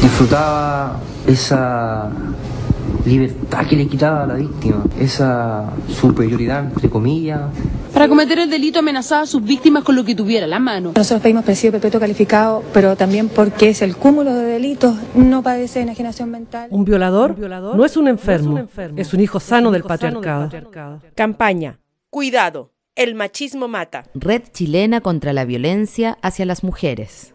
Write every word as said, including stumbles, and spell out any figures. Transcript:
Disfrutaba esa libertad que le quitaba a la víctima, esa superioridad, entre comillas. Para cometer el delito amenazaba a sus víctimas con lo que tuviera a la mano. Nosotros pedimos presidio perpetuo calificado, pero también porque es el cúmulo de delitos, no padece de enajenación mental. Un violador, un violador no es un enfermo, no es, un enfermo. es un hijo sano, es un hijo del, sano patriarcado. del patriarcado. Campaña. Cuidado, el machismo mata. Red chilena contra la violencia hacia las mujeres.